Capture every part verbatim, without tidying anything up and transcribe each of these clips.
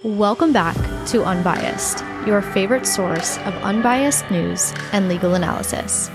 Welcome back to Unbiased, your favorite source of unbiased news and legal analysis.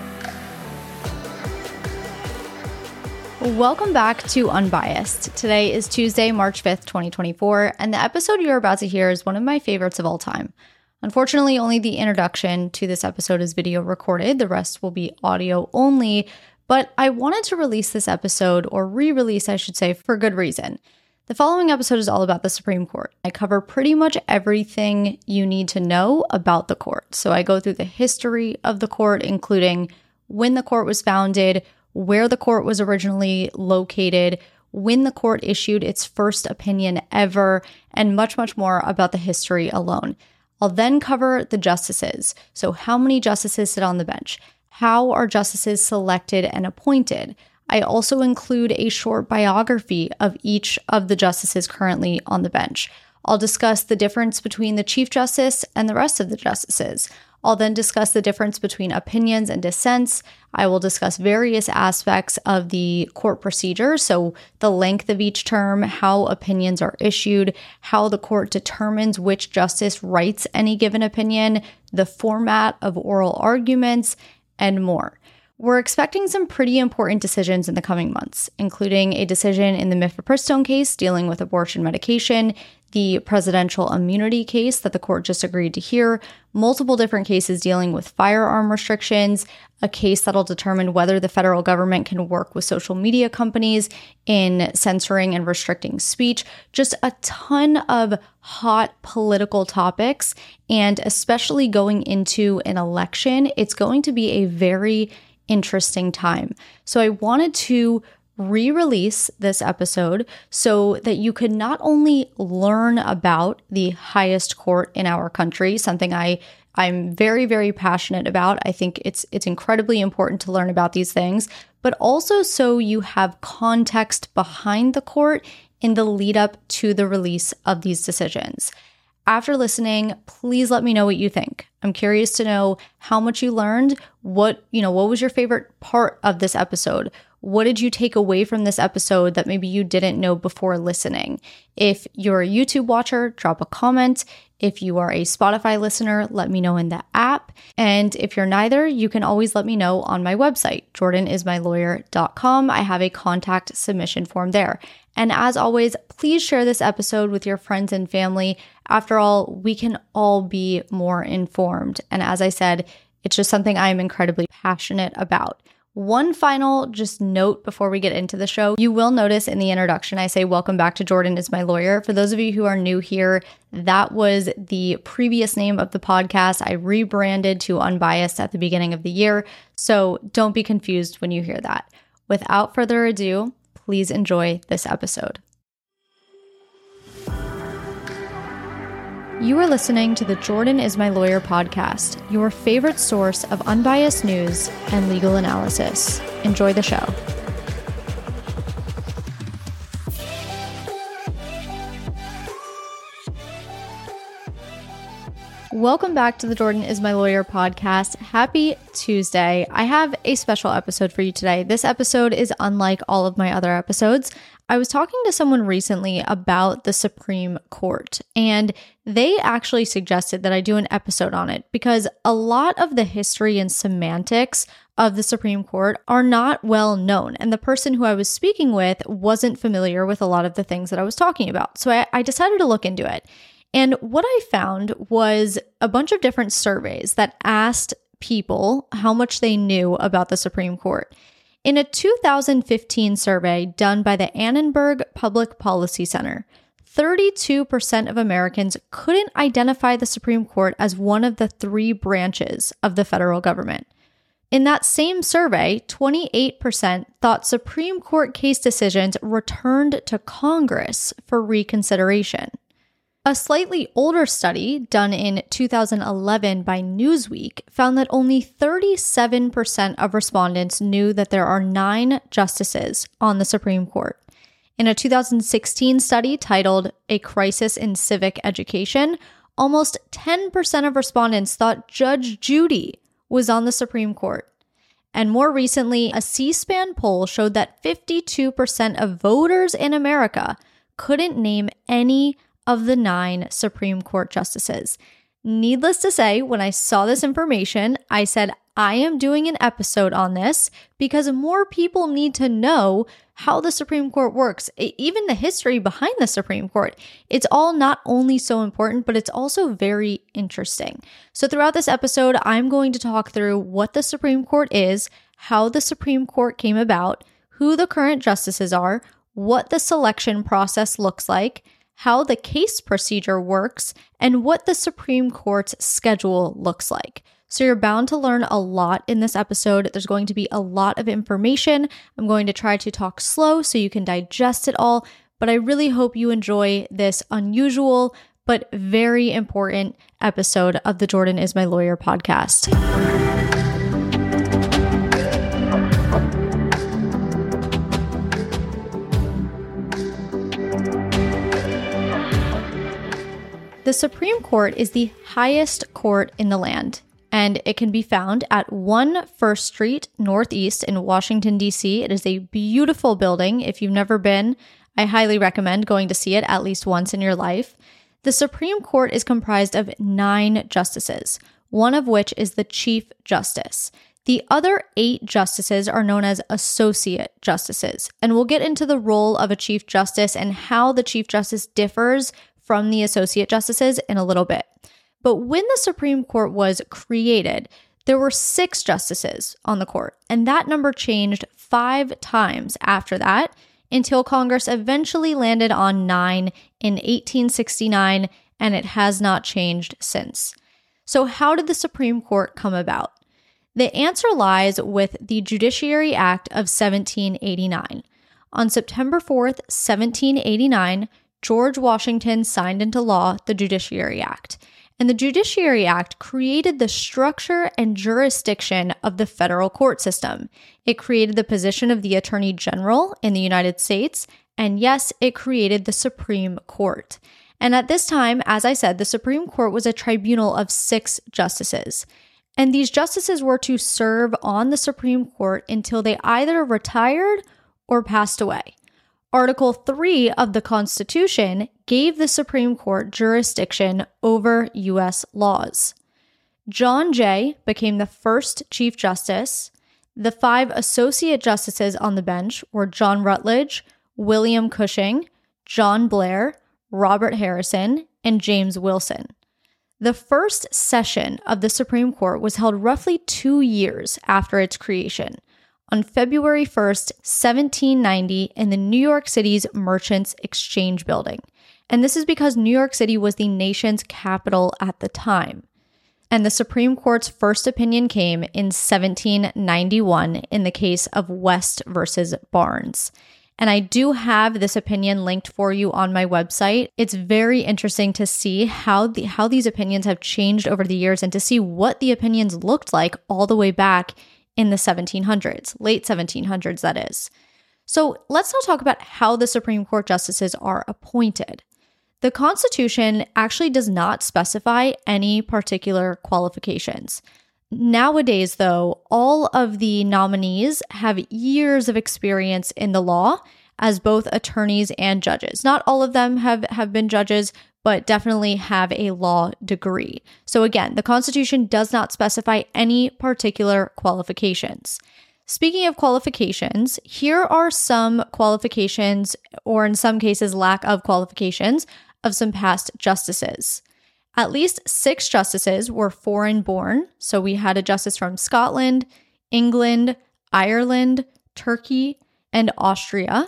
Welcome back to Unbiased. Today is Tuesday, March fifth, twenty twenty-four, and the episode you're about to hear is one of my favorites of all time. Unfortunately, only the introduction to this episode is video recorded. The rest will be audio only, but I wanted to release this episode, or re-release, I should say, for good reason. The following episode is all about the Supreme Court. I cover pretty much everything you need to know about the court. So I go through the history of the court, including when the court was founded, where the court was originally located, when the court issued its first opinion ever, and much, much more about the history alone. I'll then cover the justices. So how many justices sit on the bench? How are justices selected and appointed? I also include a short biography of each of the justices currently on the bench. I'll discuss the difference between the Chief Justice and the rest of the justices. I'll then discuss the difference between opinions and dissents. I will discuss various aspects of the court procedure, so the length of each term, how opinions are issued, how the court determines which justice writes any given opinion, the format of oral arguments, and more. We're expecting some pretty important decisions in the coming months, including a decision in the mifepristone case dealing with abortion medication, the presidential immunity case that the court just agreed to hear, multiple different cases dealing with firearm restrictions, a case that'll determine whether the federal government can work with social media companies in censoring and restricting speech, just a ton of hot political topics. And especially going into an election, it's going to be a very interesting time. So I wanted to re-release this episode so that you could not only learn about the highest court in our country, something I I'm very, very passionate about. I think it's it's incredibly important to learn about these things, but also so you have context behind the court in the lead up to the release of these decisions. After listening, please let me know what you think. I'm curious to know how much you learned. What, you know, what was your favorite part of this episode? What did you take away from this episode that maybe you didn't know before listening? If you're a YouTube watcher, drop a comment. If you are a Spotify listener, let me know in the app. And if you're neither, you can always let me know on my website, jordan is my lawyer dot com. I have a contact submission form there. And as always, please share this episode with your friends and family. After all, we can all be more informed. And as I said, it's just something I am incredibly passionate about. One final just note before we get into the show. You will notice in the introduction, I say, welcome back to Jordan is my lawyer. For those of you who are new here, that was the previous name of the podcast. I rebranded to Unbiased at the beginning of the year. So don't be confused when you hear that. Without further ado, please enjoy this episode. You are listening to the Jordan is my lawyer podcast, your favorite source of unbiased news and legal analysis. Enjoy the show. Welcome back to the Jordan is my lawyer podcast. Happy Tuesday. I have a special episode for you today. This episode is unlike all of my other episodes. I was talking to someone recently about the Supreme Court, and they actually suggested that I do an episode on it because a lot of the history and semantics of the Supreme Court are not well known. And the person who I was speaking with wasn't familiar with a lot of the things that I was talking about. So I, I decided to look into it. And what I found was a bunch of different surveys that asked people how much they knew about the Supreme Court. In a two thousand fifteen survey done by the Annenberg Public Policy Center, thirty-two percent of Americans couldn't identify the Supreme Court as one of the three branches of the federal government. In that same survey, twenty-eight percent thought Supreme Court case decisions returned to Congress for reconsideration. A slightly older study done in two thousand eleven by Newsweek found that only thirty-seven percent of respondents knew that there are nine justices on the Supreme Court. In a two thousand sixteen study titled A Crisis in Civic Education, almost ten percent of respondents thought Judge Judy was on the Supreme Court. And more recently, a C-SPAN poll showed that fifty-two percent of voters in America couldn't name any of the nine Supreme Court justices. Needless to say, when I saw this information, I said, I am doing an episode on this because more people need to know how the Supreme Court works, even the history behind the Supreme Court. It's all not only so important, but it's also very interesting. So throughout this episode, I'm going to talk through what the Supreme Court is, how the Supreme Court came about, who the current justices are, what the selection process looks like, how the case procedure works, and what the Supreme Court's schedule looks like. So you're bound to learn a lot in this episode. There's going to be a lot of information. I'm going to try to talk slow so you can digest it all, but I really hope you enjoy this unusual but very important episode of the Jordan is My Lawyer podcast. The Supreme Court is the highest court in the land, and it can be found at one First Street Northeast in Washington, D C. It is a beautiful building. If you've never been, I highly recommend going to see it at least once in your life. The Supreme Court is comprised of nine justices, one of which is the Chief Justice. The other eight justices are known as associate justices, and we'll get into the role of a Chief Justice and how the Chief Justice differs from the associate justices in a little bit. But when the Supreme Court was created, there were six justices on the court, and that number changed five times after that until Congress eventually landed on nine in eighteen sixty-nine, and it has not changed since. So how did the Supreme Court come about? The answer lies with the Judiciary Act of seventeen eighty-nine. On September fourth, seventeen eighty-nine, George Washington signed into law the Judiciary Act. And the Judiciary Act created the structure and jurisdiction of the federal court system. It created the position of the Attorney General in the United States, and yes, it created the Supreme Court. And at this time, as I said, the Supreme Court was a tribunal of six justices. And these justices were to serve on the Supreme Court until they either retired or passed away. Article three of the Constitution gave the Supreme Court jurisdiction over U S laws. John Jay became the first Chief Justice. The five associate justices on the bench were John Rutledge, William Cushing, John Blair, Robert Harrison, and James Wilson. The first session of the Supreme Court was held roughly two years after its creation, on February first, seventeen ninety, in the New York City's Merchants Exchange Building. And this is because New York City was the nation's capital at the time. And the Supreme Court's first opinion came in seventeen ninety-one in the case of West versus Barnes. And I do have this opinion linked for you on my website. It's very interesting to see how the how these opinions have changed over the years and to see what the opinions looked like all the way back in the seventeen hundreds, late seventeen hundreds, that is. So let's now talk about how the Supreme Court justices are appointed. The Constitution actually does not specify any particular qualifications. Nowadays, though, all of the nominees have years of experience in the law as both attorneys and judges. Not all of them have, have been judges, but definitely have a law degree. So again, the Constitution does not specify any particular qualifications. Speaking of qualifications, here are some qualifications, or in some cases, lack of qualifications, of some past justices. At least six justices were foreign-born, so we had a justice from Scotland, England, Ireland, Turkey, and Austria.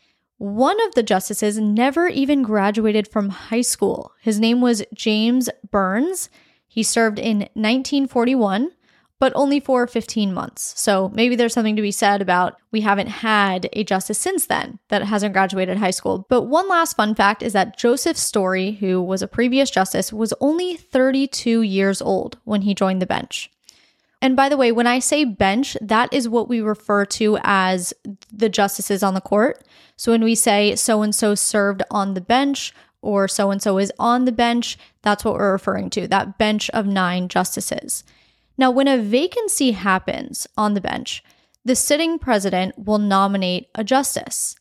One of the justices never even graduated from high school. His name was James Burns. He served in nineteen forty-one, but only for fifteen months. So maybe there's something to be said about we haven't had a justice since then that hasn't graduated high school. But one last fun fact is that Joseph Story, who was a previous justice, was only thirty-two years old when he joined the bench. And by the way, when I say bench, that is what we refer to as the justices on the court. So when we say so-and-so served on the bench or so-and-so is on the bench, that's what we're referring to, that bench of nine justices. Now, when a vacancy happens on the bench, the sitting president will nominate a justice.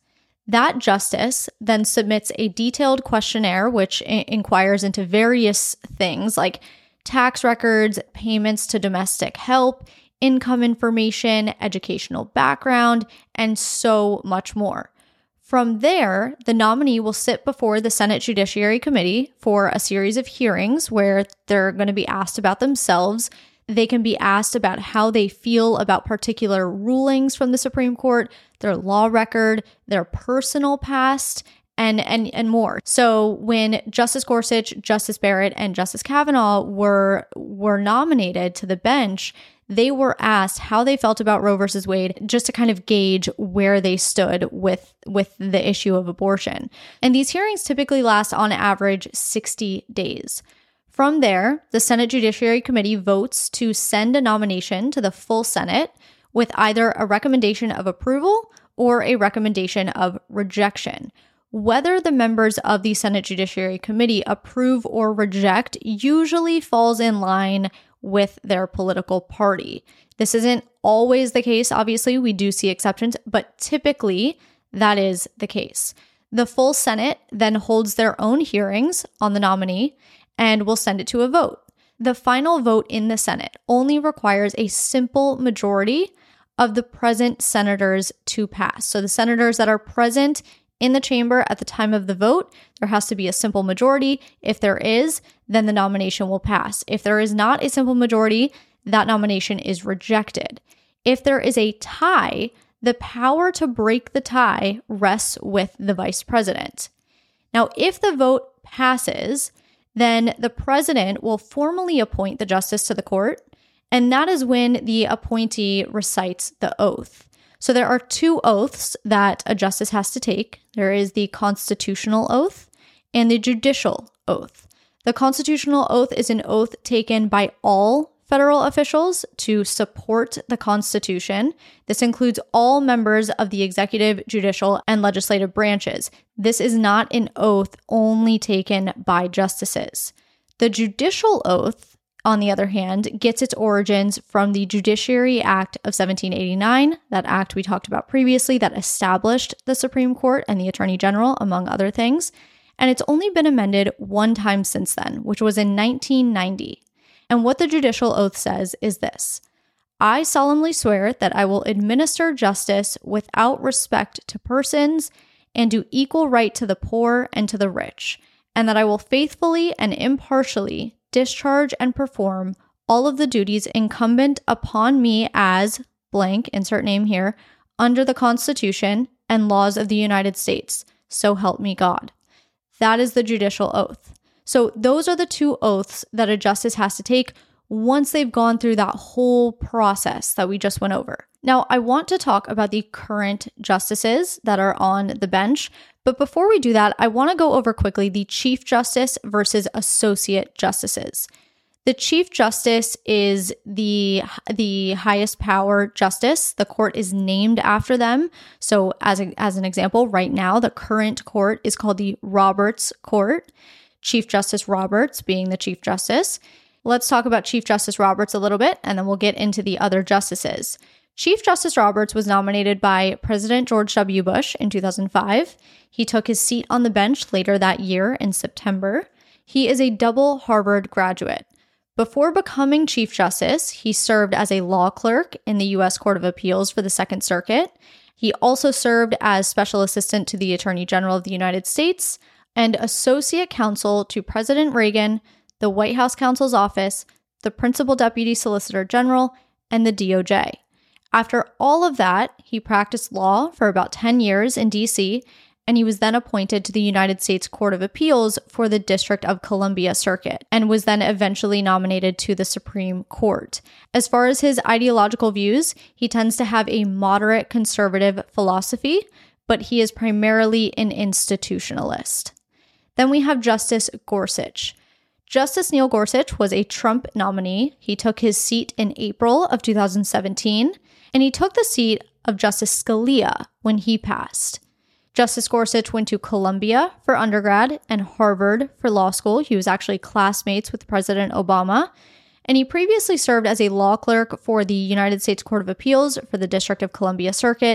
That justice then submits a detailed questionnaire which I- inquires into various things like tax records, payments to domestic help, income information, educational background, and so much more. From there, the nominee will sit before the Senate Judiciary Committee for a series of hearings where they're going to be asked about themselves. They can be asked about how they feel about particular rulings from the Supreme Court, their law record, their personal past, and and and more. So when Justice Gorsuch, Justice Barrett, and Justice Kavanaugh were were nominated to the bench, they were asked how they felt about Roe versus Wade, just to kind of gauge where they stood with, with the issue of abortion. And these hearings typically last on average sixty days. From there, the Senate Judiciary Committee votes to send a nomination to the full Senate with either a recommendation of approval or a recommendation of rejection. Whether the members of the Senate Judiciary Committee approve or reject usually falls in line with their political party. This isn't always the case. Obviously, we do see exceptions, but typically that is the case. The full Senate then holds their own hearings on the nominee and will send it to a vote. The final vote in the Senate only requires a simple majority of the present senators to pass. So the senators that are present in the chamber at the time of the vote, there has to be a simple majority. If there is, then the nomination will pass. If there is not a simple majority, that nomination is rejected. If there is a tie, the power to break the tie rests with the vice president. Now, if the vote passes, then the president will formally appoint the justice to the court, and that is when the appointee recites the oath. So there are two oaths that a justice has to take. There is the constitutional oath and the judicial oath. The constitutional oath is an oath taken by all federal officials to support the Constitution. This includes all members of the executive, judicial, and legislative branches. This is not an oath only taken by justices. The judicial oath, on the other hand, gets its origins from the Judiciary Act of seventeen eighty-nine, that act we talked about previously that established the Supreme Court and the Attorney General, among other things. And it's only been amended one time since then, which was in nineteen ninety. And what the judicial oath says is this: I solemnly swear that I will administer justice without respect to persons and do equal right to the poor and to the rich, and that I will faithfully and impartially discharge and perform all of the duties incumbent upon me as blank, insert name here, under the Constitution and laws of the United States. So help me God. That is the judicial oath. So those are the two oaths that a justice has to take once they've gone through that whole process that we just went over. Now, I want to talk about the current justices that are on the bench, but before we do that, I want to go over quickly the Chief Justice versus Associate Justices. The Chief Justice is the, the highest power justice. The court is named after them. So as, a, as an example, right now, the current court is called the Roberts Court, Chief Justice Roberts being the Chief Justice. Let's talk about Chief Justice Roberts a little bit, and then we'll get into the other justices. Chief Justice Roberts was nominated by President George W. Bush in two thousand five. He took his seat on the bench later that year in September. He is a double Harvard graduate. Before becoming Chief Justice, he served as a law clerk in the U S Court of Appeals for the Second Circuit. He also served as Special Assistant to the Attorney General of the United States and Associate Counsel to President Reagan, the White House Counsel's Office, the Principal Deputy Solicitor General, and the D O J. After all of that, he practiced law for about ten years in D C, and he was then appointed to the United States Court of Appeals for the District of Columbia Circuit, and was then eventually nominated to the Supreme Court. As far as his ideological views, he tends to have a moderate conservative philosophy, but he is primarily an institutionalist. Then we have Justice Gorsuch. Justice Neil Gorsuch was a Trump nominee. He took his seat in April of two thousand seventeen, and he took the seat of Justice Scalia when he passed. Justice Gorsuch went to Columbia for undergrad and Harvard for law school. He was actually classmates with President Obama, and he previously served as a law clerk for the United States Court of Appeals for the District of Columbia Circuit,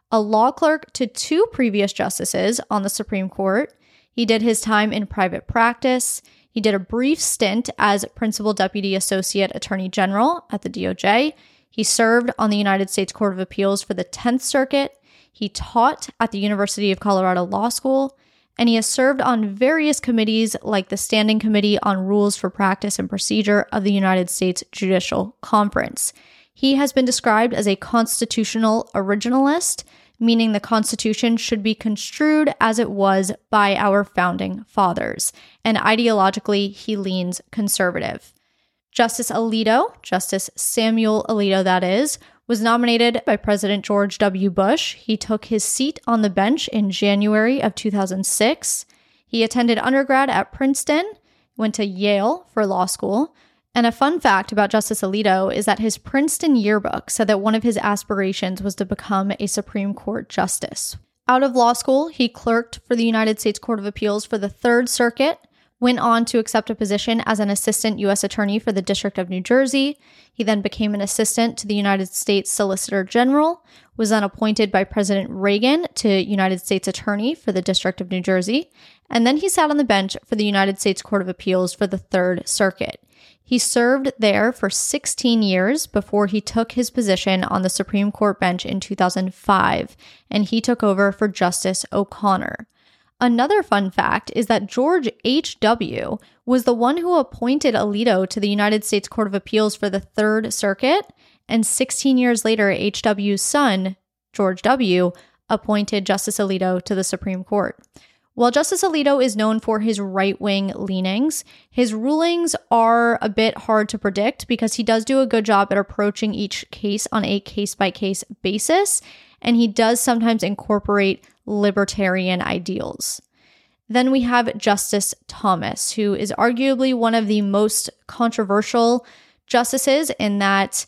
a law clerk to two previous justices on the Supreme Court. He did his time in private practice. He did a brief stint as Principal Deputy Associate Attorney General at the D O J. He served on the United States Court of Appeals for the tenth Circuit. He taught at the University of Colorado Law School, and he has served on various committees like the Standing Committee on Rules for Practice and Procedure of the United States Judicial Conference. He has been described as a constitutional originalist, meaning the Constitution should be construed as it was by our founding fathers, and ideologically, he leans conservative. Justice Alito, Justice Samuel Alito that is, was nominated by President George W. Bush. He took his seat on the bench in January of two thousand six. He attended undergrad at Princeton, went to Yale for law school. And a fun fact about Justice Alito is that his Princeton yearbook said that one of his aspirations was to become a Supreme Court justice. Out of law school, he clerked for the United States Court of Appeals for the Third Circuit, went on to accept a position as an assistant U S attorney for the District of New Jersey. He then became an assistant to the United States Solicitor General, was then appointed by President Reagan to United States Attorney for the District of New Jersey, and then he sat on the bench for the United States Court of Appeals for the Third Circuit. He served there for sixteen years before he took his position on the Supreme Court bench in two thousand five, and he took over for Justice O'Connor. Another fun fact is that George H W was the one who appointed Alito to the United States Court of Appeals for the Third Circuit, and sixteen years later, H W's son, George W., appointed Justice Alito to the Supreme Court. While Justice Alito is known for his right-wing leanings, his rulings are a bit hard to predict because he does do a good job at approaching each case on a case-by-case basis, and he does sometimes incorporate libertarian ideals. Then we have Justice Thomas, who is arguably one of the most controversial justices in that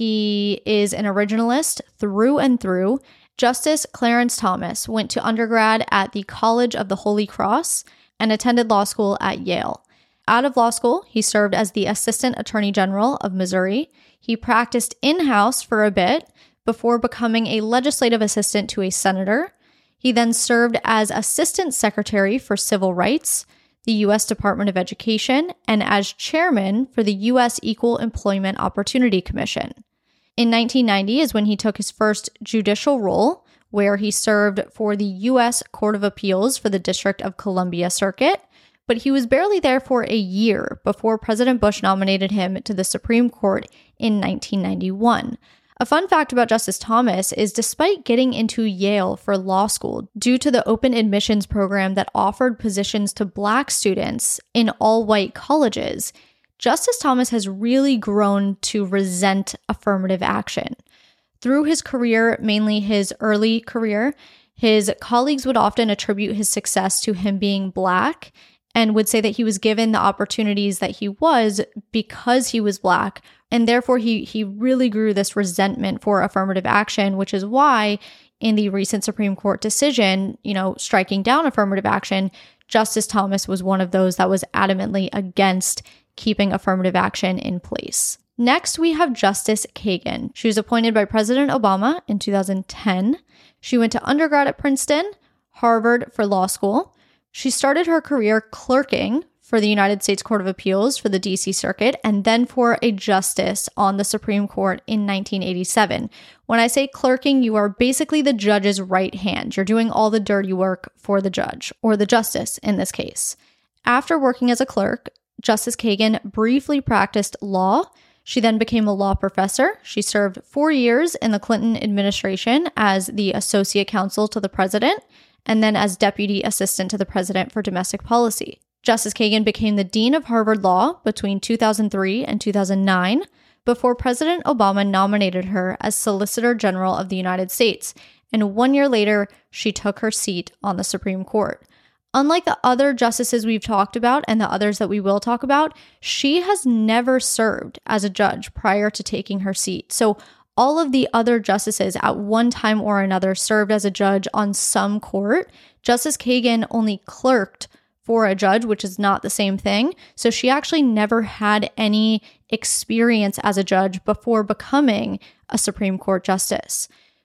he is an originalist through and through. Justice Clarence Thomas went to undergrad at the College of the Holy Cross and attended law school at Yale. Out of law school, he served as the Assistant Attorney General of Missouri. He practiced in-house for a bit before becoming a legislative assistant to a senator. He then served as Assistant Secretary for Civil Rights, the U S Department of Education, and as chairman for the U S Equal Employment Opportunity Commission. In nineteen ninety is when he took his first judicial role, where he served for the U S Court of Appeals for the District of Columbia Circuit, but he was barely there for a year before President Bush nominated him to the Supreme Court in nineteen ninety-one. A fun fact about Justice Thomas is despite getting into Yale for law school due to the open admissions program that offered positions to Black students in all-white colleges, Justice Thomas has really grown to resent affirmative action. Through his career, mainly his early career, his colleagues would often attribute his success to him being Black and would say that he was given the opportunities that he was because he was Black, and therefore he he really grew this resentment for affirmative action, which is why in the recent Supreme Court decision, you know, striking down affirmative action, Justice Thomas was one of those that was adamantly against keeping affirmative action in place. Next, we have Justice Kagan. She was appointed by President Obama in two thousand ten. She went to undergrad at Princeton, Harvard for law school. She started her career clerking for the United States Court of Appeals for the D C Circuit, and then for a justice on the Supreme Court in nineteen eighty-seven. When I say clerking, you are basically the judge's right hand. You're doing all the dirty work for the judge, or the justice in this case. After working as a clerk, Justice Kagan briefly practiced law. She then became a law professor. She served four years in the Clinton administration as the associate counsel to the president, and then as deputy assistant to the president for domestic policy. Justice Kagan became the dean of Harvard Law between two thousand three and two thousand nine, before President Obama nominated her as Solicitor General of the United States, and one year later, she took her seat on the Supreme Court. Unlike the other justices we've talked about and the others that we will talk about, she has never served as a judge prior to taking her seat. So all of the other justices at one time or another served as a judge on some court. Justice Kagan only clerked for a judge, which is not the same thing. So she actually never had any experience as a judge before becoming a Supreme Court justice.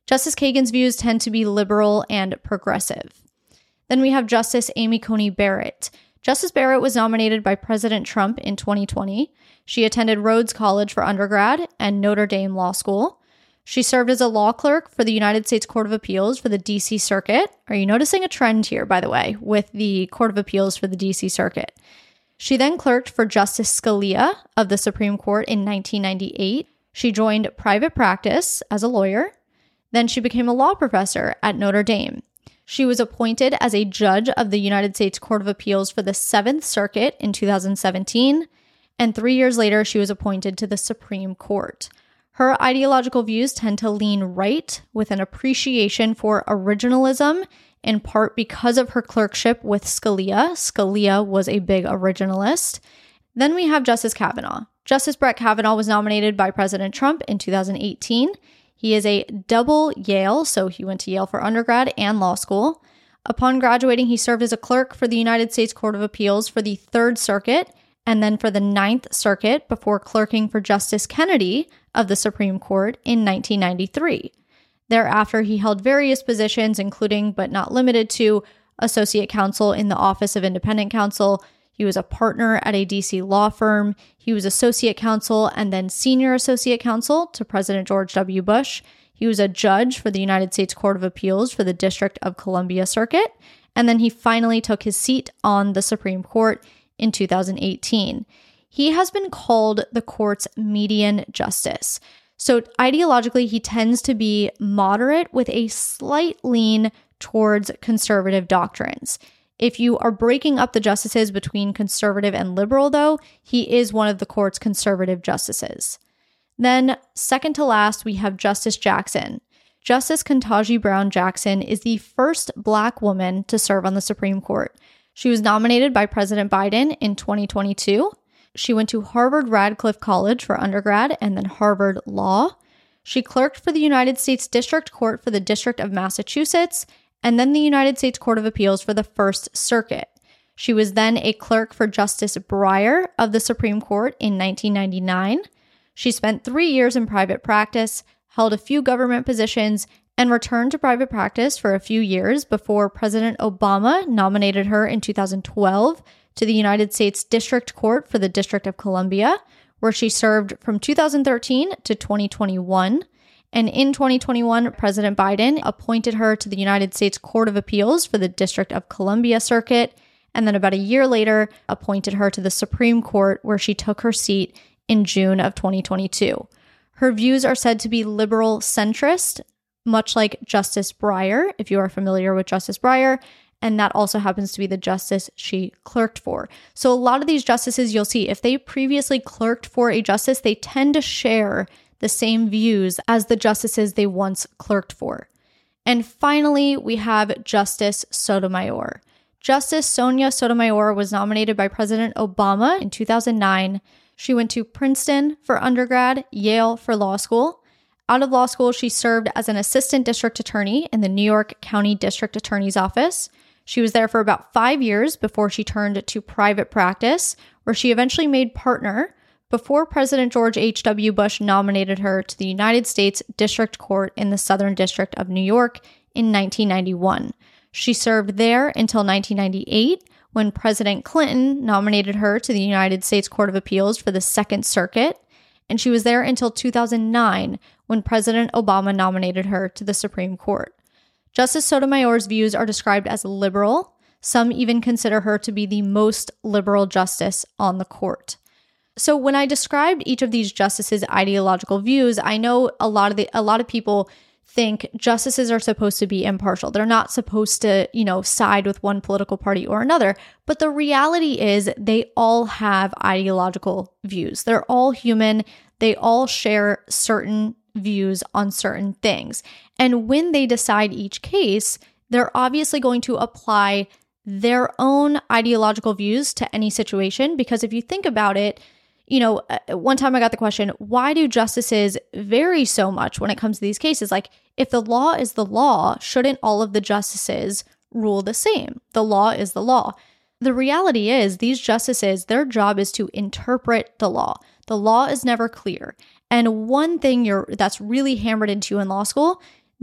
Justice Kagan's views tend to be liberal and progressive. Then we have Justice Amy Coney Barrett. Justice Barrett was nominated by President Trump in twenty twenty. She attended Rhodes College for undergrad and Notre Dame Law School. She served as a law clerk for the United States Court of Appeals for the D C Circuit. Are you noticing a trend here, by the way, with the Court of Appeals for the D C Circuit? She then clerked for Justice Scalia of the Supreme Court in nineteen ninety-eight. She joined private practice as a lawyer. Then she became a law professor at Notre Dame. She was appointed as a judge of the United States Court of Appeals for the Seventh Circuit in two thousand seventeen. And three years later, she was appointed to the Supreme Court. Her ideological views tend to lean right, with an appreciation for originalism, in part because of her clerkship with Scalia. Scalia was a big originalist. Then we have Justice Kavanaugh. Justice Brett Kavanaugh was nominated by President Trump in two thousand eighteen. He is a double Yale, so he went to Yale for undergrad and law school. Upon graduating, he served as a clerk for the United States Court of Appeals for the Third Circuit and then for the Ninth Circuit before clerking for Justice Kennedy of the Supreme Court in nineteen ninety-three. Thereafter, he held various positions, including but not limited to associate counsel in the Office of Independent Counsel. He was a partner at a D C law firm. He was associate counsel and then senior associate counsel to President George W. Bush. He was a judge for the United States Court of Appeals for the District of Columbia Circuit. And then he finally took his seat on the Supreme Court in two thousand eighteen. He has been called the court's median justice. So ideologically, he tends to be moderate with a slight lean towards conservative doctrines. If you are breaking up the justices between conservative and liberal, though, he is one of the court's conservative justices. Then, second to last, we have Justice Jackson. Justice Ketanji Brown Jackson is the first Black woman to serve on the Supreme Court. She was nominated by President Biden in twenty twenty-two. She went to Harvard Radcliffe College for undergrad and then Harvard Law. She clerked for the United States District Court for the District of Massachusetts and then the United States Court of Appeals for the First Circuit. She was then a clerk for Justice Breyer of the Supreme Court in nineteen ninety-nine. She spent three years in private practice, held a few government positions, and returned to private practice for a few years before President Obama nominated her in two thousand twelve to the United States District Court for the District of Columbia, where she served from two thousand thirteen to twenty twenty-one. And in twenty twenty-one, President Biden appointed her to the United States Court of Appeals for the District of Columbia Circuit, and then about a year later, appointed her to the Supreme Court, where she took her seat in June of twenty twenty-two. Her views are said to be liberal centrist, much like Justice Breyer, if you are familiar with Justice Breyer, and that also happens to be the justice she clerked for. So a lot of these justices, you'll see, if they previously clerked for a justice, they tend to share the same views as the justices they once clerked for. And finally, we have Justice Sotomayor. Justice Sonia Sotomayor was nominated by President Obama in two thousand nine. She went to Princeton for undergrad, Yale for law school. Out of law school, she served as an assistant district attorney in the New York County District Attorney's Office. She was there for about five years before she turned to private practice, where she eventually made partner before President George H W. Bush nominated her to the United States District Court in the Southern District of New York in nineteen ninety-one. She served there until nineteen ninety-eight, when President Clinton nominated her to the United States Court of Appeals for the Second Circuit, and she was there until two thousand nine, when President Obama nominated her to the Supreme Court. Justice Sotomayor's views are described as liberal. Some even consider her to be the most liberal justice on the court. So when I described each of these justices' ideological views, I know a lot of the a lot of people think justices are supposed to be impartial. They're not supposed to, you know, side with one political party or another. But the reality is they all have ideological views. They're all human. They all share certain views on certain things. And when they decide each case, they're obviously going to apply their own ideological views to any situation. Because if you think about it, you know, one time I got the question, why do justices vary so much when it comes to these cases? Like, if the law is the law, shouldn't all of the justices rule the same? The law is the law. The reality is these justices, their job is to interpret the law. The law is never clear. And one thing you're that's really hammered into in law school,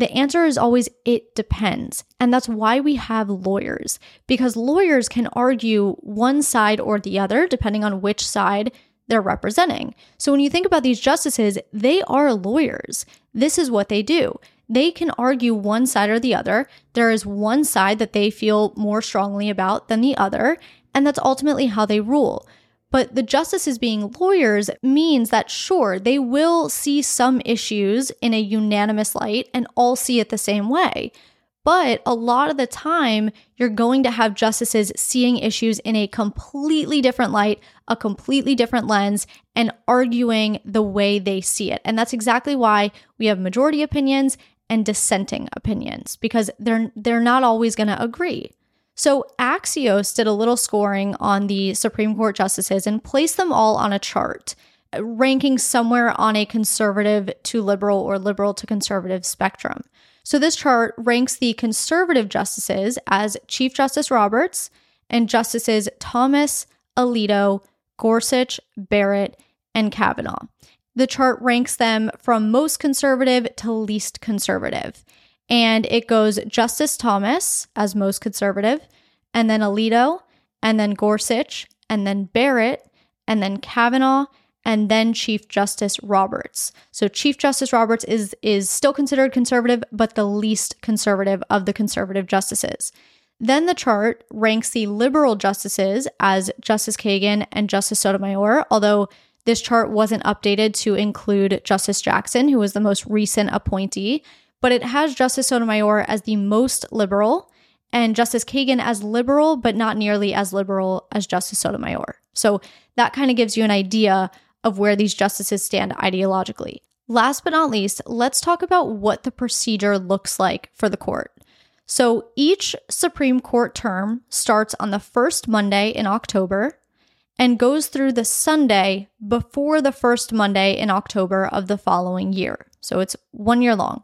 The answer is always, it depends. And that's why we have lawyers, because lawyers can argue one side or the other, depending on which side they're representing. So when you think about these justices, they are lawyers. This is what they do. They can argue one side or the other. There is one side that they feel more strongly about than the other, and that's ultimately how they rule. But the justices being lawyers means that, sure, they will see some issues in a unanimous light and all see it the same way. But a lot of the time, you're going to have justices seeing issues in a completely different light, a completely different lens, and arguing the way they see it. And that's exactly why we have majority opinions and dissenting opinions, because they're they're not always going to agree. So Axios did a little scoring on the Supreme Court justices and placed them all on a chart, ranking somewhere on a conservative to liberal or liberal to conservative spectrum. So this chart ranks the conservative justices as Chief Justice Roberts and Justices Thomas, Alito, Gorsuch, Barrett, and Kavanaugh. The chart ranks them from most conservative to least conservative. And it goes Justice Thomas as most conservative, and then Alito, and then Gorsuch, and then Barrett, and then Kavanaugh, and then Chief Justice Roberts. So Chief Justice Roberts is, is still considered conservative, but the least conservative of the conservative justices. Then the chart ranks the liberal justices as Justice Kagan and Justice Sotomayor, although this chart wasn't updated to include Justice Jackson, who was the most recent appointee. But it has Justice Sotomayor as the most liberal and Justice Kagan as liberal, but not nearly as liberal as Justice Sotomayor. So that kind of gives you an idea of where these justices stand ideologically. Last but not least, let's talk about what the procedure looks like for the court. So each Supreme Court term starts on the first Monday in October and goes through the Sunday before the first Monday in October of the following year. So it's one year long.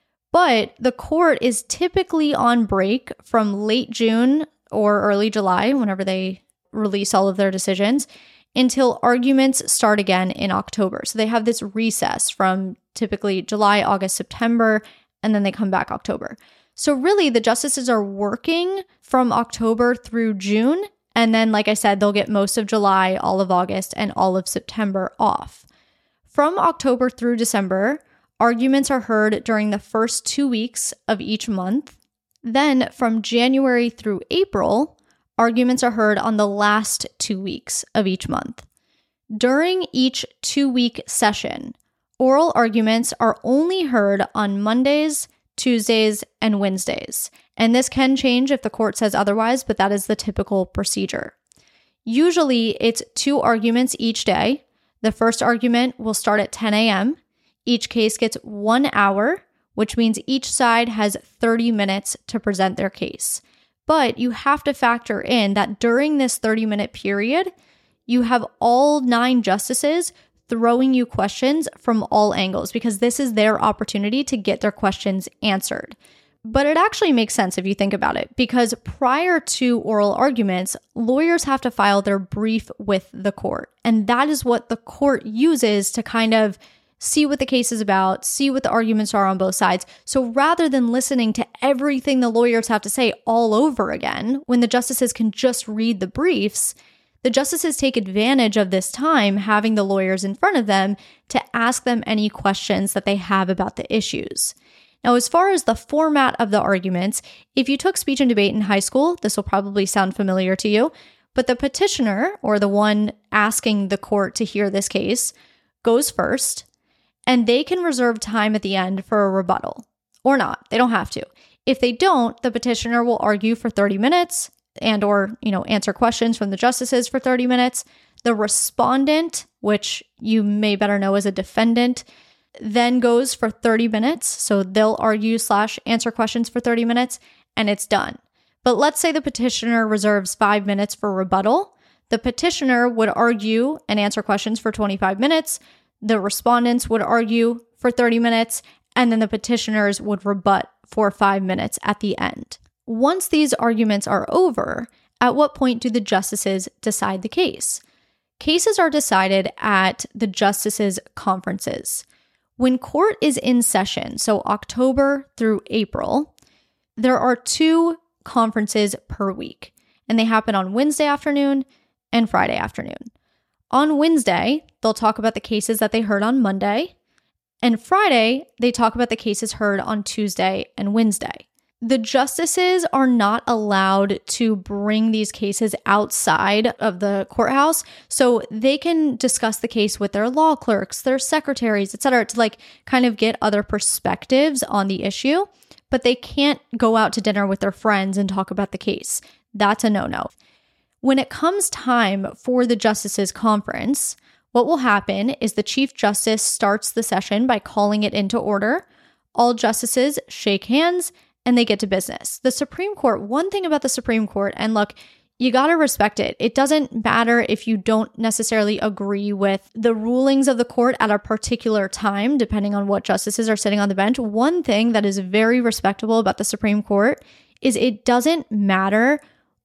But the court is typically on break from late June or early July, whenever they release all of their decisions, until arguments start again in October. So they have this recess from typically July, August, September, and then they come back October. So really, the justices are working from October through June. And then, like I said, they'll get most of July, all of August, and all of September off. From October through December, arguments are heard during the first two weeks of each month. Then from January through April, arguments are heard on the last two weeks of each month. During each two-week session, oral arguments are only heard on Mondays, Tuesdays, and Wednesdays. And this can change if the court says otherwise, but that is the typical procedure. Usually, it's two arguments each day. The first argument will start at ten a.m., Each case gets one hour, which means each side has thirty minutes to present their case. But you have to factor in that during this thirty-minute period, you have all nine justices throwing you questions from all angles because this is their opportunity to get their questions answered. But it actually makes sense if you think about it, because prior to oral arguments, lawyers have to file their brief with the court. And that is what the court uses to kind of see what the case is about, see what the arguments are on both sides. So rather than listening to everything the lawyers have to say all over again, when the justices can just read the briefs, the justices take advantage of this time having the lawyers in front of them to ask them any questions that they have about the issues. Now, as far as the format of the arguments, if you took speech and debate in high school, this will probably sound familiar to you, but the petitioner, or the one asking the court to hear this case, goes first, and they can reserve time at the end for a rebuttal. Or not. They don't have to. If they don't, the petitioner will argue for thirty minutes and or, you know, answer questions from the justices for thirty minutes. The respondent, which you may better know as a defendant, then goes for thirty minutes. So they'll argue slash answer questions for thirty minutes and it's done. But let's say the petitioner reserves five minutes for rebuttal. The petitioner would argue and answer questions for twenty-five minutes. The respondents would argue for thirty minutes, and then the petitioners would rebut for five minutes at the end. Once these arguments are over, at what point do the justices decide the case? Cases are decided at the justices' conferences. When court is in session, so October through April, there are two conferences per week, and they happen on Wednesday afternoon and Friday afternoon. On Wednesday, they'll talk about the cases that they heard on Monday, and Friday, they talk about the cases heard on Tuesday and Wednesday. The justices are not allowed to bring these cases outside of the courthouse, so they can discuss the case with their law clerks, their secretaries, et cetera, to like kind of get other perspectives on the issue, but they can't go out to dinner with their friends and talk about the case. That's a no-no. When it comes time for the justices' conference, what will happen is the Chief Justice starts the session by calling it into order. All justices shake hands and they get to business. The Supreme Court, one thing about the Supreme Court, and look, you got to respect it. It doesn't matter if you don't necessarily agree with the rulings of the court at a particular time, depending on what justices are sitting on the bench. One thing that is very respectable about the Supreme Court is it doesn't matter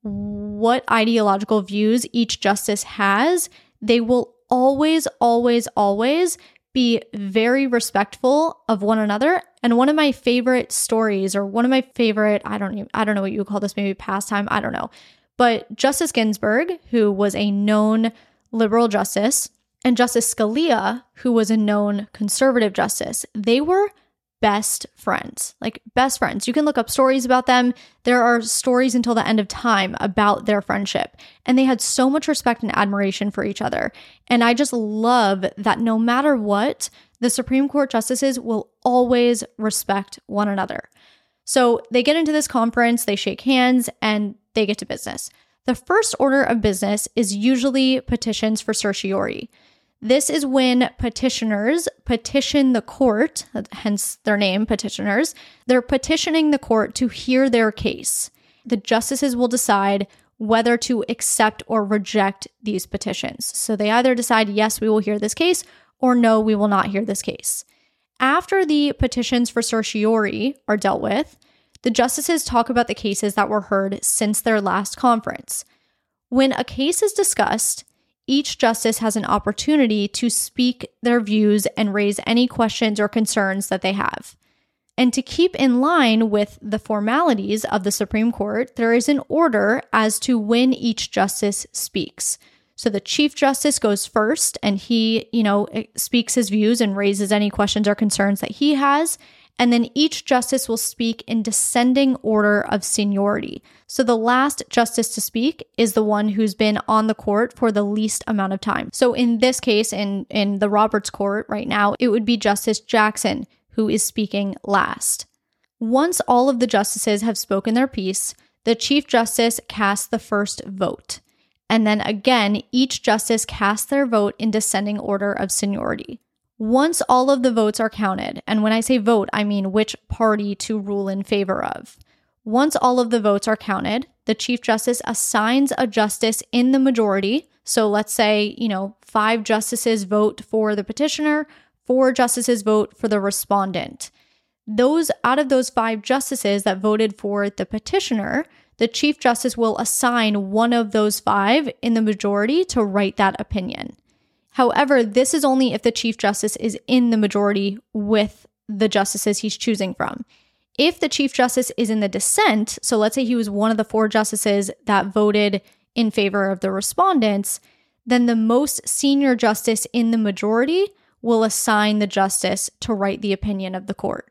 what ideological views each justice has. They will always, always, always be very respectful of one another. And one of my favorite stories, or one of my favorite, I don't even, I don't know what you would call this, maybe pastime, I don't know. But Justice Ginsburg, who was a known liberal justice, and Justice Scalia, who was a known conservative justice, they were best friends, like best friends. You can look up stories about them. There are stories until the end of time about their friendship. And they had so much respect and admiration for each other. And I just love that no matter what, the Supreme Court justices will always respect one another. So they get into this conference, they shake hands, and they get to business. The first order of business is usually petitions for certiorari. This is when petitioners petition the court, hence their name, petitioners. They're petitioning the court to hear their case. The justices will decide whether to accept or reject these petitions. So they either decide, yes, we will hear this case, or no, we will not hear this case. After the petitions for certiorari are dealt with, the justices talk about the cases that were heard since their last conference. When a case is discussed, each justice has an opportunity to speak their views and raise any questions or concerns that they have. And to keep in line with the formalities of the Supreme Court, there is an order as to when each justice speaks. So the Chief Justice goes first, and he, you know, speaks his views and raises any questions or concerns that he has. And then each justice will speak in descending order of seniority. So the last justice to speak is the one who's been on the court for the least amount of time. So in this case, in, in the Roberts Court right now, it would be Justice Jackson who is speaking last. Once all of the justices have spoken their piece, the Chief Justice casts the first vote. And then again, each justice casts their vote in descending order of seniority. Once all of the votes are counted, and when I say vote, I mean which party to rule in favor of. Once all of the votes are counted, the Chief Justice assigns a justice in the majority. So let's say, you know, five justices vote for the petitioner, four justices vote for the respondent. Those out of those five justices that voted for the petitioner, the Chief Justice will assign one of those five in the majority to write that opinion. However, this is only if the Chief Justice is in the majority with the justices he's choosing from. If the Chief Justice is in the dissent, so let's say he was one of the four justices that voted in favor of the respondents, then the most senior justice in the majority will assign the justice to write the opinion of the court.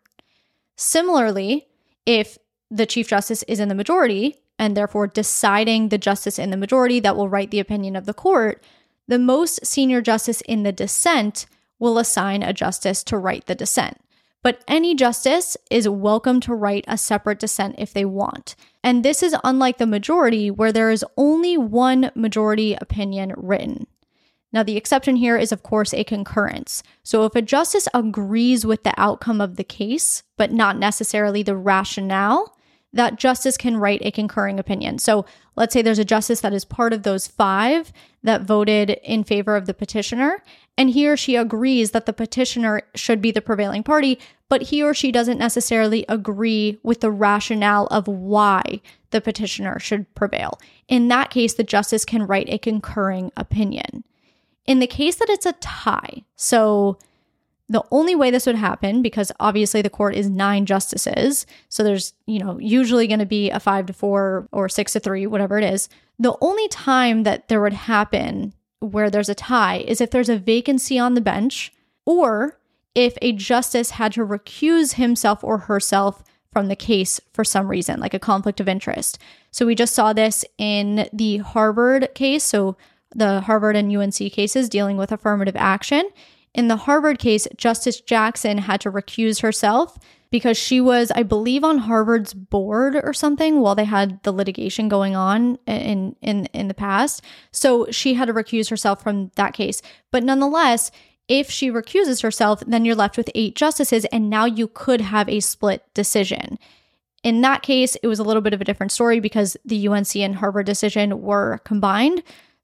Similarly, if the Chief Justice is in the majority and therefore deciding the justice in the majority that will write the opinion of the court, the most senior justice in the dissent will assign a justice to write the dissent. But any justice is welcome to write a separate dissent if they want. And this is unlike the majority, where there is only one majority opinion written. Now, the exception here is, of course, a concurrence. So if a justice agrees with the outcome of the case, but not necessarily the rationale, that justice can write a concurring opinion. So let's say there's a justice that is part of those five that voted in favor of the petitioner, and he or she agrees that the petitioner should be the prevailing party, but he or she doesn't necessarily agree with the rationale of why the petitioner should prevail. In that case, the justice can write a concurring opinion. In the case that it's a tie, so The only way this would happen, because obviously the court is nine justices, so there's, you know, usually going to be a five to four or six to three, whatever it is. The only time that there would happen where there's a tie is if there's a vacancy on the bench, or if a justice had to recuse himself or herself from the case for some reason, like a conflict of interest. So we just saw this in the Harvard case, so the Harvard and U N C cases dealing with affirmative action. In the Harvard case, Justice Jackson had to recuse herself because she was, I believe, on Harvard's board or something while they had the litigation going on in, in, in the past. So she had to recuse herself from that case. But nonetheless, if she recuses herself, then you're left with eight justices, and now you could have a split decision. In that case, it was a little bit of a different story because the U N C and Harvard decision were combined,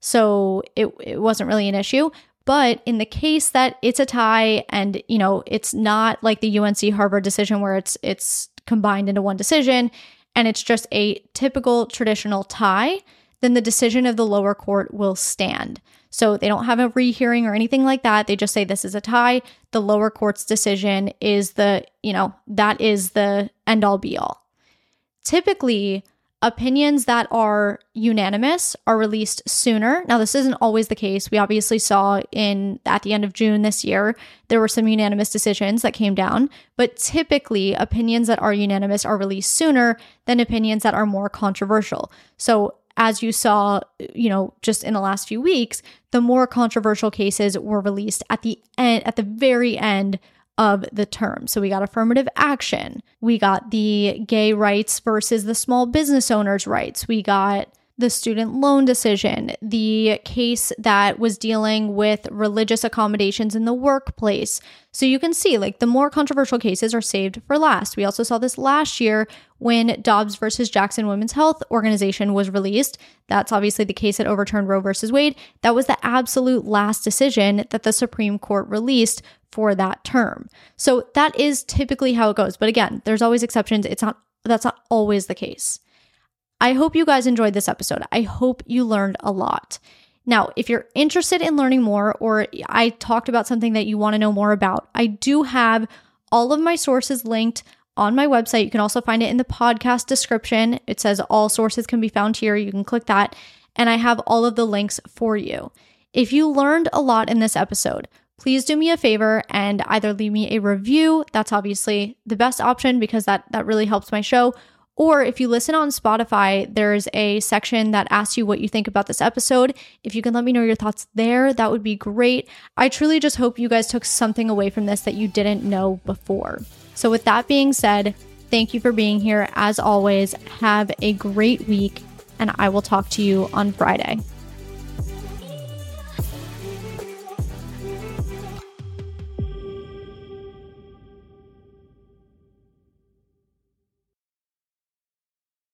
so it, it wasn't really an issue. But in the case that it's a tie and, you know, it's not like the U N C Harvard decision where it's it's combined into one decision and it's just a typical traditional tie, then the decision of the lower court will stand. So they don't have a rehearing or anything like that. They just say this is a tie. The lower court's decision is the, you know, that is the end all be all. Typically, opinions that are unanimous are released sooner. Now, this isn't always the case. We obviously saw in at the end of June this year, there were some unanimous decisions that came down, but typically opinions that are unanimous are released sooner than opinions that are more controversial. So as you saw, you know, just in the last few weeks, the more controversial cases were released at the end, at the very end of the term. So we got affirmative action. We got the gay rights versus the small business owners' rights. We got the student loan decision, the case that was dealing with religious accommodations in the workplace. So you can see, like, the more controversial cases are saved for last. We also saw this last year when Dobbs versus Jackson Women's Health Organization was released. That's obviously the case that overturned Roe versus Wade. That was the absolute last decision that the Supreme Court released for that term. So that is typically how it goes. But again, there's always exceptions. It's not, that's not always the case. I hope you guys enjoyed this episode. I hope you learned a lot. Now, if you're interested in learning more, or I talked about something that you want to know more about, I do have all of my sources linked on my website. You can also find it in the podcast description. It says all sources can be found here. You can click that, and I have all of the links for you. If you learned a lot in this episode, please do me a favor and either leave me a review. That's obviously the best option because that, that really helps my show. Or if you listen on Spotify, there's a section that asks you what you think about this episode. If you can let me know your thoughts there, that would be great. I truly just hope you guys took something away from this that you didn't know before. So with that being said, thank you for being here. As always, have a great week, and I will talk to you on Friday.